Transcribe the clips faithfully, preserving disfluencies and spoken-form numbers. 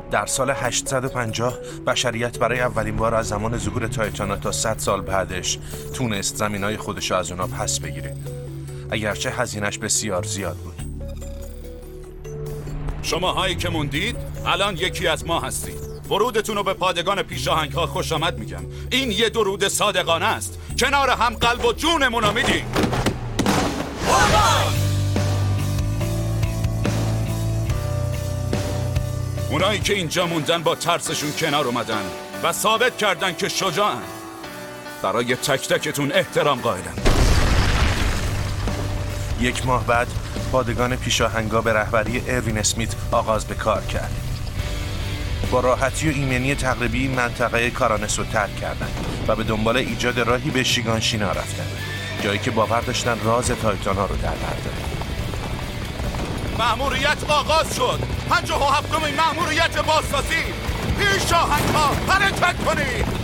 در سال هشتصد و پنجاه بشریت برای اولین بار از زمان ظهور تایتانا تا صد سال بعدش تونست زمینای خودش از اونا پس بگیره، اگرچه هزینه‌اش بسیار زیاد بود. شماهایی که موندید الان یکی از ما هستید. ورودتون رو به پادگان پیشاهنگ‌ها خوش آمد میگم. این یه درود صادقانه است. کنار هم قلب و جونمون رو میدیم. اونایی که اینجا موندن با ترسشون کنار اومدن و ثابت کردن که شجاعن. برای تک تکتون احترام قائلم. یک ماه بعد پادگان پیشاهنگا به رهبری اروین اسمیت آغاز به کار کرد. با راحتی و ایمنی تقریبی این منطقه کارانس رو ترک کردن و به دنبال ایجاد راهی به شیگانشینا رفتن، جایی که باور داشتن راز تایتانا رو در بر داره. مأموریت آغاز شد. پنجاه و هفتمین مأموریت بازسازی. پیشاهنگ‌ها حرکت کنید.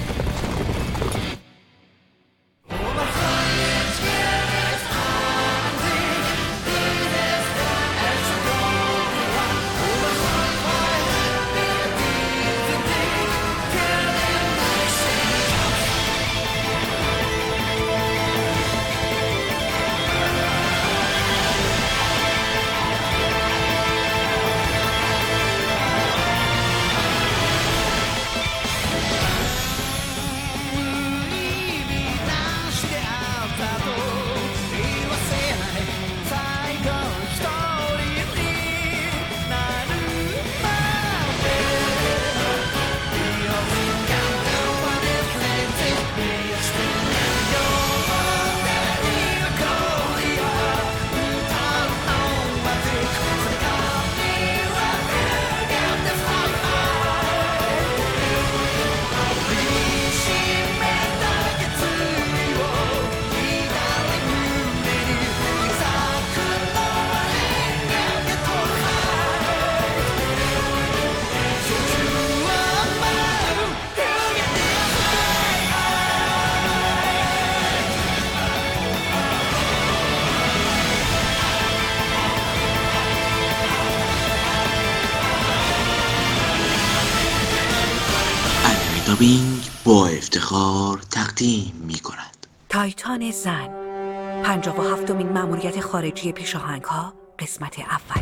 دابینگ با افتخار تقدیم می کند تایتان زن، پنجاه و هفتمین مأموریت خارجی پیشاهنگ‌ها، قسمت اول.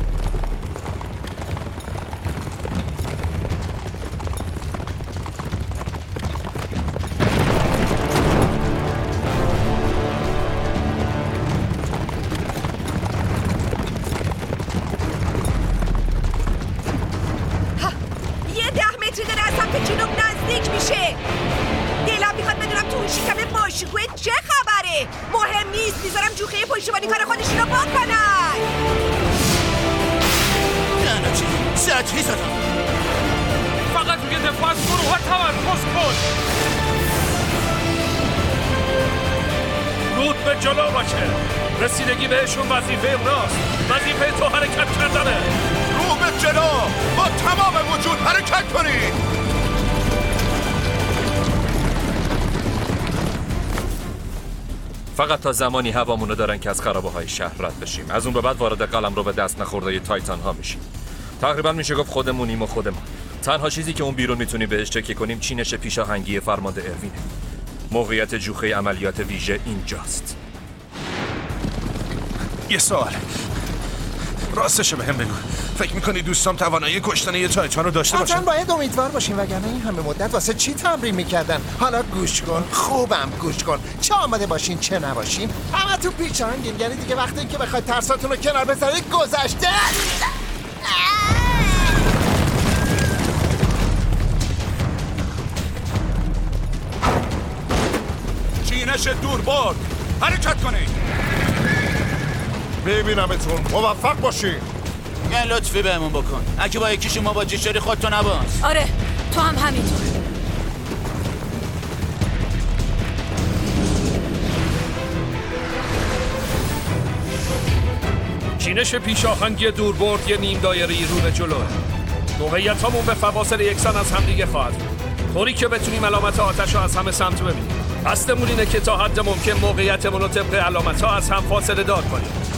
مهم نیست، میذارم جوخه پشتیبانی کار خودشون رو بکنن. لعنتی سطحی زدم. فقط روی دفاع از گروه ها تمرکز کن. رود به جلو باشه. رسیدگی بهشون وظیفه اوناست. وظیفه تو حرکت کردنه. رو به جلو، با تمام وجود حرکت کنید. فقط تا زمانی هوامونو دارن که از خرابه های شهر رد بشیم. از اون به بعد وارد قلم رو به دست نخورده تایتان ها میشیم. تقریبا میشه گفت خودمونیم و خودمان. تنها چیزی که اون بیرون میتونیم بهش تکیه کنیم چینش پیشاهنگی فرمانده اروینه. موقعیت جوخه عملیات ویژه اینجاست. یه سوال، راستشو بهم بگو، فکر میکنی دوستام توانایی کشتن یه تایتان رو داشته باشن؟ حتما باید امیدوار باشیم، وگرنه این همه مدت واسه چی تمرین میکردن؟ حالا گوش کن، خوبم گوش کن، چه آماده باشین چه نباشین همه تو پیشاهنگین، یعنی دیگه وقتی که بخواید ترساتون رو کنار بذارید گذشته. چینش دوربرد، حرکت کنید. ببینمتون، موفق باشین. یه لطفی بهمون بکن، اگه با یکیشون مواجه شدی خودتو نباز. آره تو هم همینطور. چینش پیشاهنگی دوربرد یه نیم دایره‌ای رو به جلوه. موقعیتامون به فواصل یکسان از همدیگه خواهد بود، طوری که بتونیم علامت آتش رو از همه سمت ببینیم. قصدمون اینه که تا حد ممکن موقعیتمون رو طبق علامت ها از هم فاصله دار کنیم.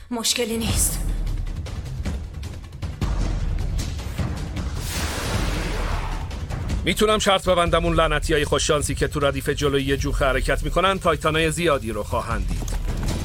مشکلی نیست. میتونم شرط ببندم اون لعنتیای خوششانسی که تو ردیف جلویی جوخه حرکت میکنن تایتانای زیادی رو خواهند دید.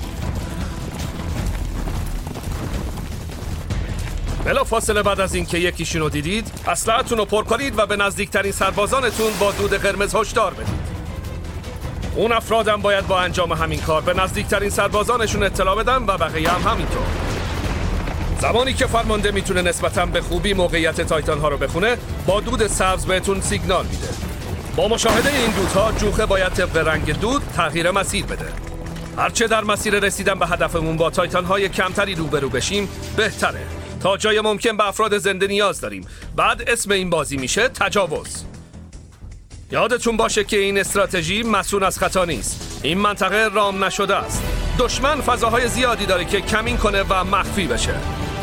بلا فاصله بعد از اینکه یکیشون رو دیدید، اسلحه‌تون رو پر کنید و به نزدیکترین سربازانتون با دود قرمز هشدار بدید. اون افرادم باید با انجام همین کار به نزدیکترین سربازانشون اطلاع بدن و بقیه هم همینطور. زمانی که فرمانده میتونه نسبتاً به خوبی موقعیت تایتان ها رو بخونه، با دود سبز بهتون سیگنال میده. با مشاهده این دودها جوخه باید طبق رنگ دود تغییر مسیر بده. هرچه در مسیر رسیدن به هدفمون با تایتان های کمتری روبرو بشیم بهتره. تا جای ممکن به افراد زنده نیاز داریم. بعد اسم این بازی میشه تجاوز. یادتون باشه که این استراتژی مسئول از خطا نیست. این منطقه رام نشده است. دشمن فضاهای زیادی داره که کمین کنه و مخفی بشه.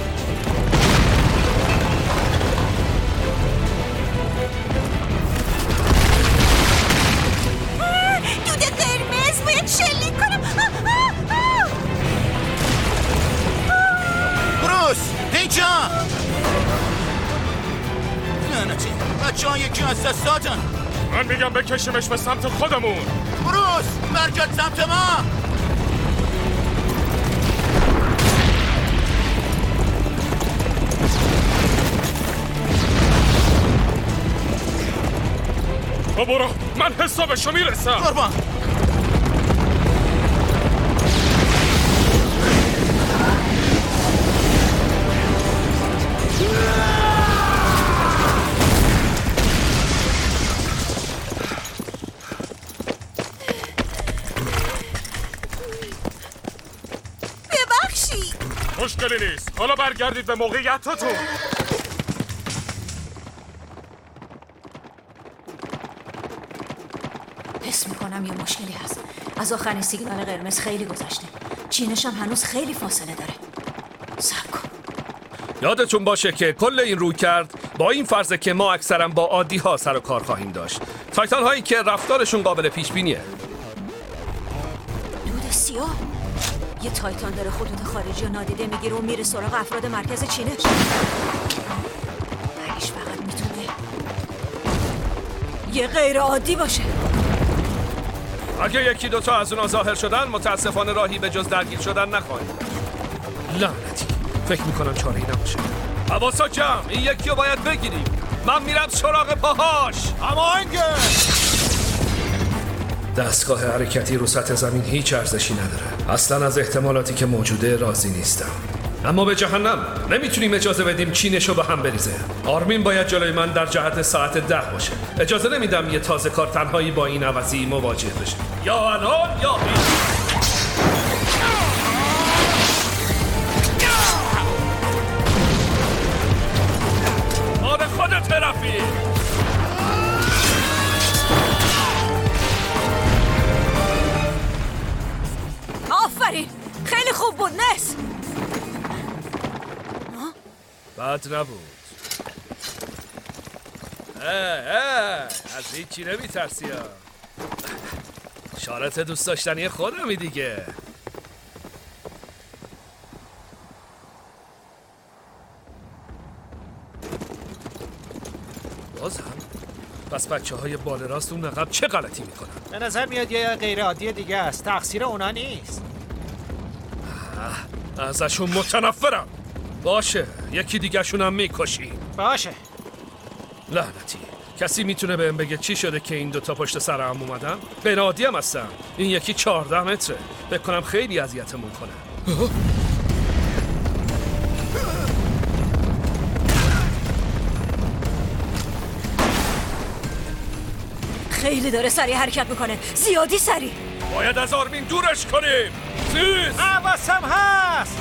دود قرمز باید شلیک کنم. بروس اینجا. لعنتی بچه ها یکی از دستاتن. من میگم بکشیمش به سمت خودمون. بروس برگرد سمت ما. تو برو، من حسابشو میرسم. قربان. ببخشید. مشکلی نیست. حالا برگردید به موقعیتاتون. حس میکنم یه مشکلی هست. از آخرین سیگنال قرمز خیلی گذشته. چینش هم هنوز خیلی فاصله داره. صبر کن. یادتون باشه که کل این روی کرد با این فرضه که ما اکثرا با عادی ها سر و کار خواهیم داشت. تایتان هایی که رفتارشون قابل پیش بینیه. دود سیاه. یه تایتان داره خطوط خارجی رو نادیده میگیره و میره سراغ افراد مرکز چینش. ولیش فقط میتونه یه غیر عادی باشه. اگه یکی دوتا از اونا ظاهر شدن متاسفانه راهی به جز درگیر شدن نخواهیم. لعنتی، فکر میکنم چاره‌ای نباشه. حواسا جمع، این یکی رو باید بگیریم. من میرم سراغ پاهاش. اما انگه دستگاه حرکتی رو سطح زمین هیچ ارزشی نداره. اصلا از احتمالاتی که موجوده راضی نیستم. اما به جهنم نمیتونیم اجازه بدیم چینشو به هم بریزه. آرمین باید جلوی من در جهت ساعت ده باشه. اجازه نمیدم یه تازه کار تنهایی با این عوضی مواجه بشه. یا الان یا هیچ. آره خودت رفی. آفرین، خیلی خوب بود. نس بد نبود. اه اه از هیچی نمی ترسی ها. شارت دوست داشتنی خودمی دیگه. باز هم پس بچه های بال راست اون عقب چه غلطی میکنن؟ به نظر میاد یه غیر عادی دیگه است. تقصیر اونا نیست. ازشون متنفرم. باشه یکی دیگه شونم میکشی. باشه. لعنتی، کسی میتونه بهم بگه چی شده که این دوتا پشت سر هم اومدن؟ غیر عادی هم هستن. این یکی چهارده متره. بکنم خیلی اذیتمون کنه. خیلی داره سریع حرکت میکنه. زیادی سریع. باید از آرمین دورش کنیم. زیز حواسم هست.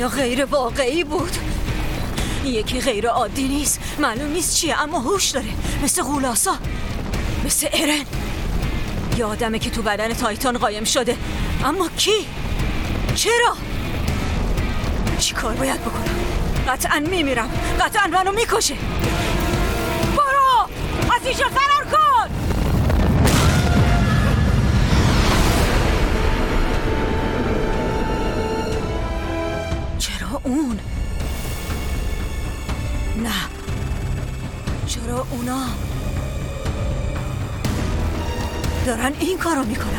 یا غیر واقعی بود؟ یکی غیر عادی نیست، معلوم نیست چیه اما هوش داره، مثل غولاسا، مثل ارن. یه آدمه که تو بدن تایتان قایم شده، اما کی؟ چرا؟ چی کار باید بکنم؟ قطعا میمیرم، قطعا منو میکشه. برو از اینجا فرار کن. چرا اون؟ نه، چرا اونا دارن این کارو میکنن؟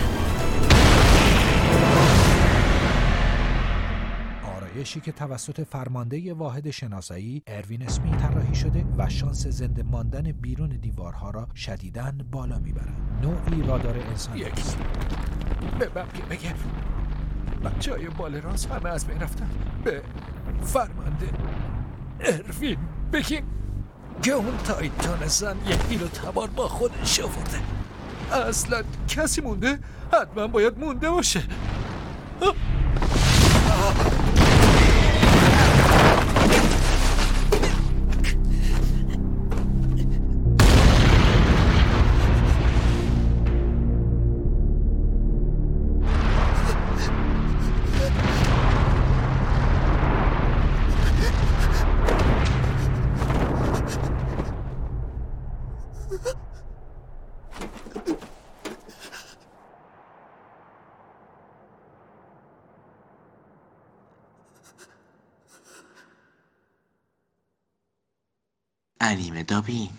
آرایشی که توسط فرمانده واحد شناسایی اروین اسمیت طراحی شده و شانس زنده ماندن بیرون دیوارها را شدیداً بالا میبرد. نوعی رادار انسانی است. به بقیه بگم بچه‌های بال راست همه از بین رفتن. به فرمانده اروین بگیم که اون تایتان زن یک بیلو تبار با خودش آورده. اصلا کسی مونده؟ حتما باید مونده باشه. آه. آه. انیمه دابینگ.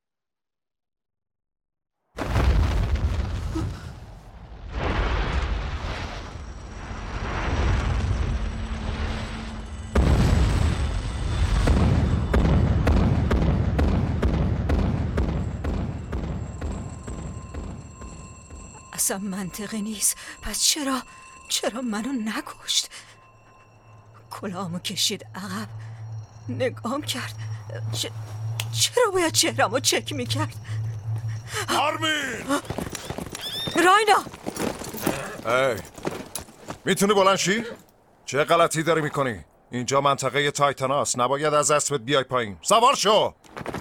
اصلا منطقی نیست. پس چرا چرا منو نکشت؟ کلاهمو کشید عقب، نگام کرد. چ... چرا باید چهرمو چک میکرد؟ آرمین! راینا! ای میتونی بلند شی؟ چه غلطی داری میکنی؟ اینجا منطقه تایتاناست، نباید از اسبت بیای پایین. سوار شو!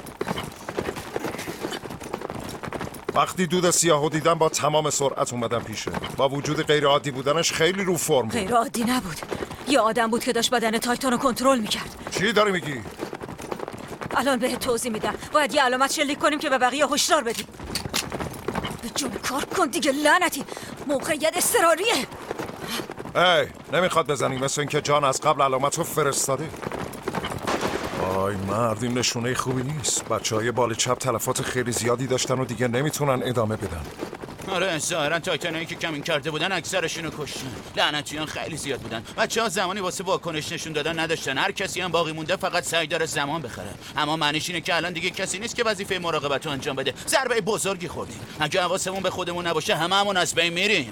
وقتی دود سیاهو دیدم با تمام سرعت اومدم پیشه. با وجود غیر عادی بودنش خیلی رو فرم بود. غیر عادی نبود، یه آدم بود که داشت بدن تایتان رو کنترل میکرد. چی داری میگی؟ الان بهت توضیح میدم. باید یه علامت شلیک کنیم که به بقیه هشدار بدیم. به جون کار کن دیگه لعنتی، موقعیت اضطراریه. ای نمیخواد بزنی، مثل اینکه جان از قبل علامت رو فرستاده. آی مرد، این نشونه خوبی نیست. بچه های بال چپ تلفات خیلی زیادی داشتن و دیگه نمیتونن ادامه بدن. آره ظاهرا تایتانایی که کمین کرده بودن اکثرشونو کشتن. لعنتیان خیلی زیاد بودن. بچه‌ها زمانی واسه واکنش نشون دادن نداشتن. هر کسی هم باقی مونده فقط سعی داره زمان بخره. اما معنیش اینه که الان دیگه کسی نیست که وظیفه مراقبت رو انجام بده. ضربه بزرگی خوردیم. اگه حواسمون به خودمون نباشه هممون از بین میریم.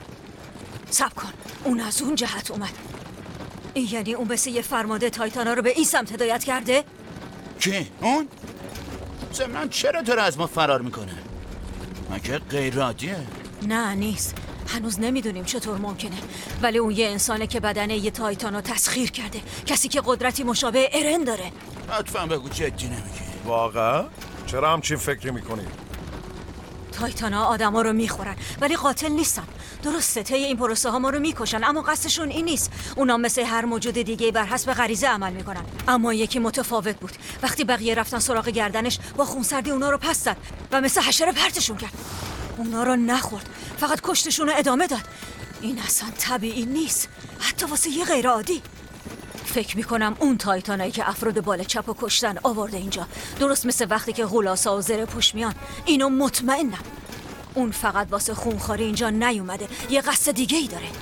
صبر کن، اون از اون جهت اومد. این یعنی اون مثل یه فرمانده تایتانا رو به این سمت هدایت کرده؟ کی؟ اون؟ ضمناً چرا داره از ما فرار میکنه؟ مگه غیر عادیه؟ نه نیست، هنوز نمیدونیم چطور ممکنه، ولی اون یه انسانه که بدن یه تایتان رو تسخیر کرده، کسی که قدرتی مشابه ارن داره. لطفاً بگو جدی نمیگی. واقعا؟ چرا همچین فکری میکنی؟ تایتانا آدما رو میخورن ولی قاتل نیستن. درسته طی این پروسه ها ما رو میکشن، اما قصدشون این نیست. اونا مثل هر موجود دیگه بر حسب غریزه عمل میکنن، اما یکی متفاوت بود. وقتی بقیه رفتن سراغ گردنش با خونسردی اونا رو پس زد و مثل حشره پرتشون کرد. اونا رو نخورد، فقط کشتشون رو ادامه داد. این اصلا طبیعی نیست، حتی واسه یه غیر عادی. فکر میکنم اون تایتانایی که افراد بال چپ و کشتن آورده اینجا، درست مثل وقتی که غولاسا و زره پوش میان. اینو مطمئنم اون فقط واسه خونخواری اینجا نیومده، یه قصد دیگه ای داره.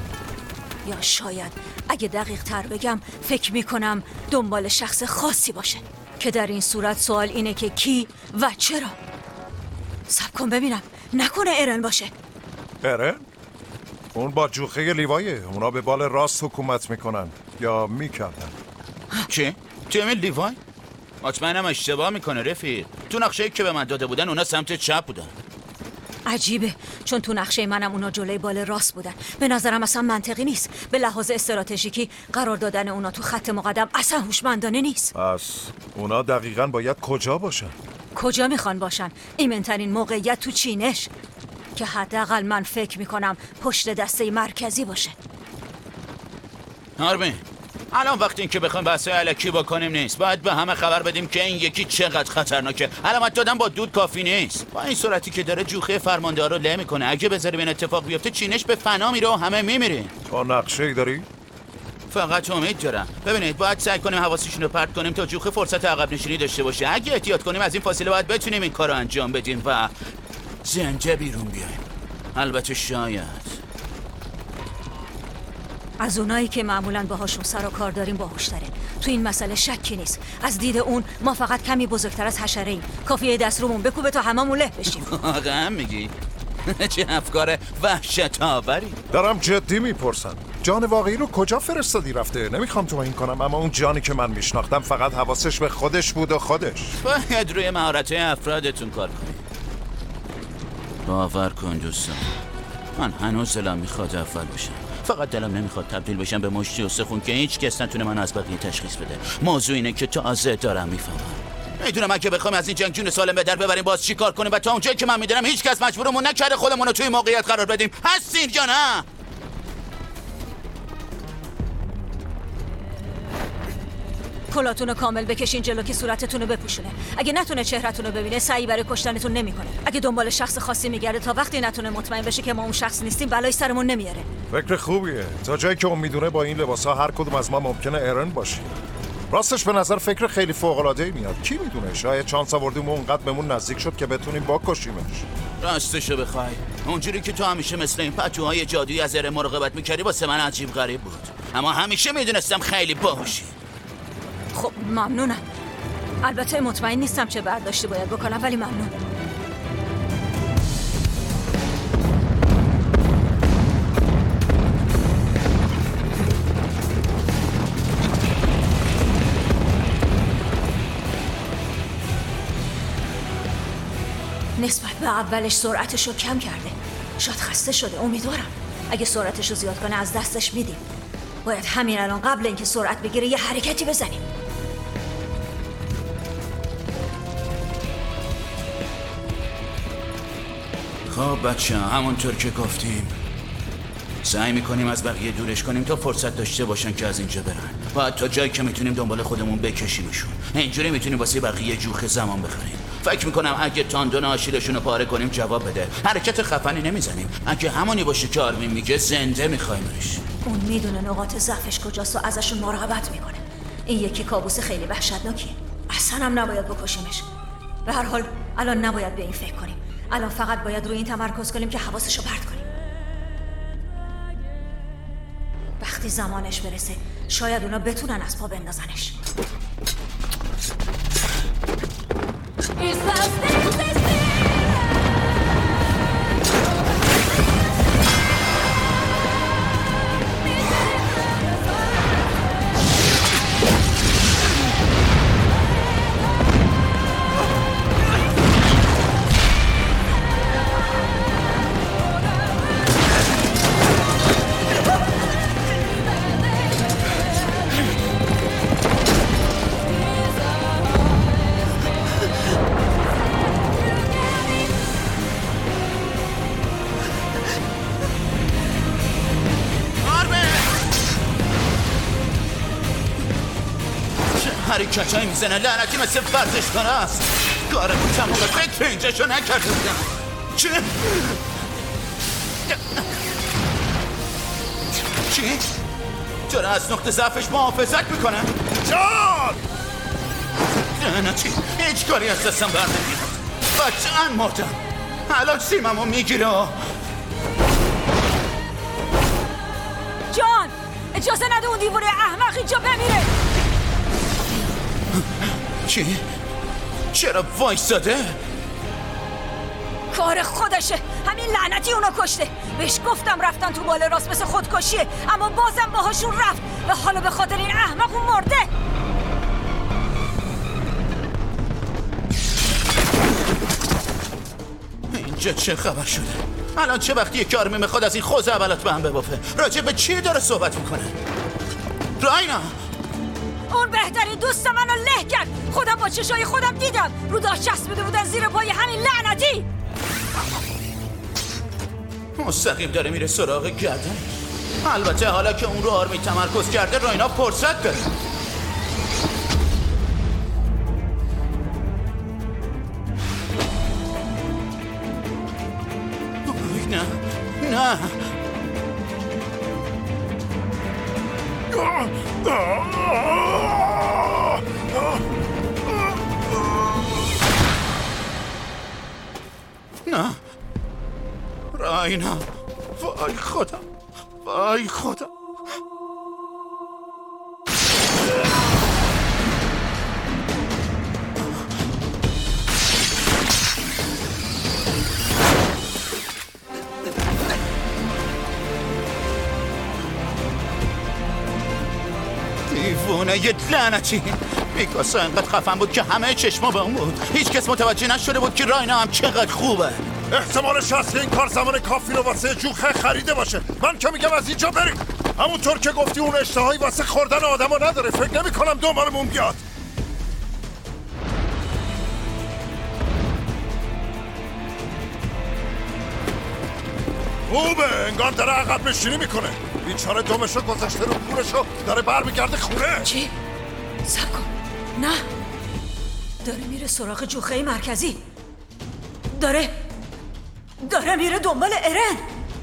یا شاید اگه دقیق تر بگم فکر میکنم دنبال شخص خاصی باشه، که در این صورت سوال اینه که کی و چرا. صبر کن ببینم، نکنه ارن باشه. ارن؟ اون با جوخه لیوایه. اونا به بال راست حکومت میکنن یا میکردن. چی؟ تیم لیوای؟ مطمئنم اشتباه میکنه رفیق. تو نقشه که به من داده بودن اونا سمت چپ بودن. عجیبه، چون تو نقشه منم اونا جلوی بال راست بودن. به نظرم اصلا منطقی نیست. به لحاظ استراتژیکی قرار دادن اونا تو خط مقدم اصلا هوشمندانه نیست. پس اونا دقیقاً باید کجا باشن؟ کجا میخوان باشن؟ ایمنترین موقعیت تو چینش که حداقل من فکر میکنم پشت دسته مرکزی باشه. آرمین، الان وقتی این که بخوایم بحث الکی بکنیم نیست. باید به همه خبر بدیم که این یکی چقدر خطرناکه. علامت دادن با دود کافی نیست. با این سرعتی که داره جوخه فرمانده رو له میکنه. اگه بذاریم این اتفاق بیفته چینش به فنا میره و همه میمیریم. تو نقشه‌ای داری؟ فقط امید دارم. ببینید باید سعی کنیم حواسشون رو پرت کنیم تا جوخه فرصت عقب نشینی داشته باشه. اگه احتیاط کنیم از این فاصله باید بتونیم این کارو انجام بدیم و زنده بیرون بیایم. البته شاید از اونایی که معمولاً باهاشون سر و کار داریم باهوش‌تره. تو این مسئله شکی نیست. از دید اون ما فقط کمی بزرگتر از حشره‌ایم. کافیه دست رومون بکوبه تا هممون له بشیم. واقعا میگی؟ چه افکار وحشت‌آوری. دارم جدی میپرسم. جان واقعی رو کجا فرستادی رفته؟ نمیخوام توهین کنم اما اون جانی که من میشناختم فقط حواسش به خودش بود و خودش. باید روی مهارت‌های افرادتون کار کنید. باور کن دوستان، من هنوز دلم میخواد اول بشم. فقط دلم نمیخواد تبدیل بشم به مشتی و سخون که هیچ کس نتونه من از بقیه تشخیص بده. موضوع اینه که تازه دارم میفهمم. میدونم اگه بخوام از این جنگ جون سالم به در ببریم باز چی کار کنیم و تا اونجایی که من میدونم هیچ کس مجبورمون نکرده خودمون رو توی موقعیت قرار بدیم. هستین یا نه؟ کلاتون رو کامل بکشین جلو که صورتتون رو بپوشونه. اگه نتونه چهرهتون رو ببینه سعی برای کشتنتون نمیکنه. اگه دنبال شخص خاصی میگرده تا وقتی نتونه مطمئن بشه که ما اون شخص نیستیم بلای سرمون نمیاره. فکر خوبیه. تا جایی که اون میدونه با این لباسا هر کدوم از ما ممکنه ارن باشیم. راستش به نظر فکر خیلی فوق‌العاده‌ای میاد. کی میدونه شاید شانس آوردیم و اونقدر بهمون نزدیک شد که بتونیم بکشیمش. راستشو بخوای اونجوری که تو همیشه مثل این پتوهای جادویی از ارن مراقبت میکردی واسه من عجیب غریب بود. اما همیشه میدونستم خیلی باهوشی. خب ممنونم. البته مطمئن نیستم چه برداشتی باید بکنم ولی ممنون. نسبت به اولش سرعتش رو کم کرده. شاید خسته شده. امیدوارم اگه سرعتش رو زیاد کنه از دستش میدیم. باید همین الان قبل اینکه سرعت بگیره یه حرکتی بزنیم. خب بچه همونطور که گفتیم سعی میکنیم از بقیه دورش کنیم تا فرصت داشته باشن که از اینجا برن. باید تا جایی که میتونیم دنبال خودمون بکشیمشون. اینجوری میتونیم واسه بقیه جوخه زمان بخریم. فکر میکنم اگه تاندون آشیلشون رو پاره کنیم جواب بده. حرکت خفنی نمیزنیم. اگه همونی باشه که آرمین میگه زنده میخوایمش. اون میدونه نقاط ضعفش کجاست و ازشون مراقبت میکنه. این یکی کابوس خیلی وحشتناکیه. اصلا هم نباید بکشیمش. به هر حال الان نباید به این فکر کنیم. الان فقط باید روی این تمرکز کنیم که حواسشو پرت کنیم. وقتی زمانش برسه شاید اونا بتونن از پا بندازنش. حرکتایی میزنه لعنتی مثل ورزشکار است. کارمون تمومه. فکر اینجاشو نکرده بودم. چی؟ چی؟ چرا از نقطه ضعفش محافظت میکنه؟ جان! لعنتی هیچ کاری از دستم بر نمیاد. بچه‌ام مردم. الان سیممو میگیره. جان! اجازه نده اون دیوونه احمق اینجا بمیره. چی؟ چرا وایساده؟ کار خودشه. همین لعنتی اونو کشته. بهش گفتم رفتن تو بال راست مثل خودکشیه اما بازم باهاشون رفت و حالا به خاطر این احمق اون مرده. این اینجا چه خبر شده؟ الان چه وقتی یک آرمی میخواد از این خوز اولات به هم ببافه؟ راجع به چی داره صحبت میکنه؟ راینا اون بهترین دوست منو له کرد. خودم با چشای خودم دیدم رو داشت چسبیده بودن زیر پای همین لعنتی. مستقیم داره میره سراغ گردن. البته حالا که اون رو آرمی تمرکز کرده راینا فرصت داره. نه نه نه راینا، وای خودم، وای خودم. دیوونه یه لعنتی. میکاسا انقدر خفن بود که همه چشما به اون بود. هیچ کس متوجه نشده بود که راینا هم چقدر خوبه. احتمالش هست که این کار زمان کافی رو واسه جوخه خریده باشه. من که میگم از اینجا بریم. همونطور که گفتی اون اشتهایی واسه خوردن آدما نداره. فکر نمی کنم دنبالمون بیاد. خوبه، انگار داره عقب نشینی میکنه. بیچاره دمشو گذاشته رو کورشو داره برمیگرده خونه. چی؟ سب کن. نه داره میره سراغ جوخه مرکزی. داره داره میره دنبال ارن.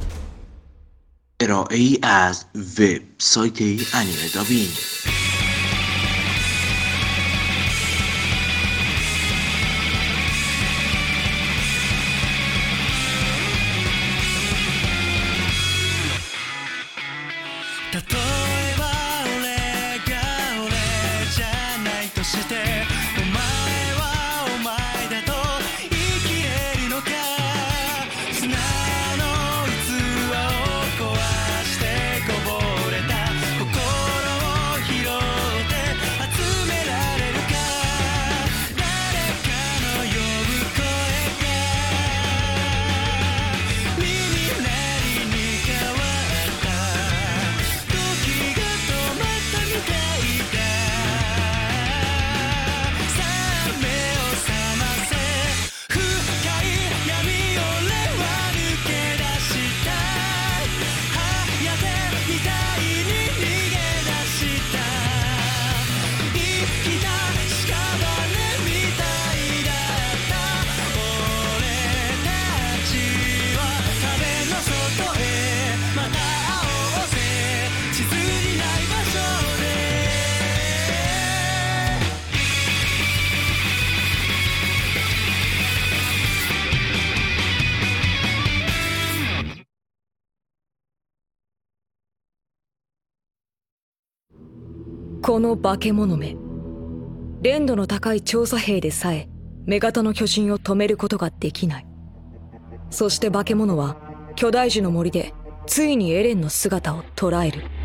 ارائه ای از وبسایت انیمه دابین. この化け物め、連度の高い調査兵でさえ女型の巨人を止めることができない。そして化け物は巨大樹の森でついにエレンの姿を捉える。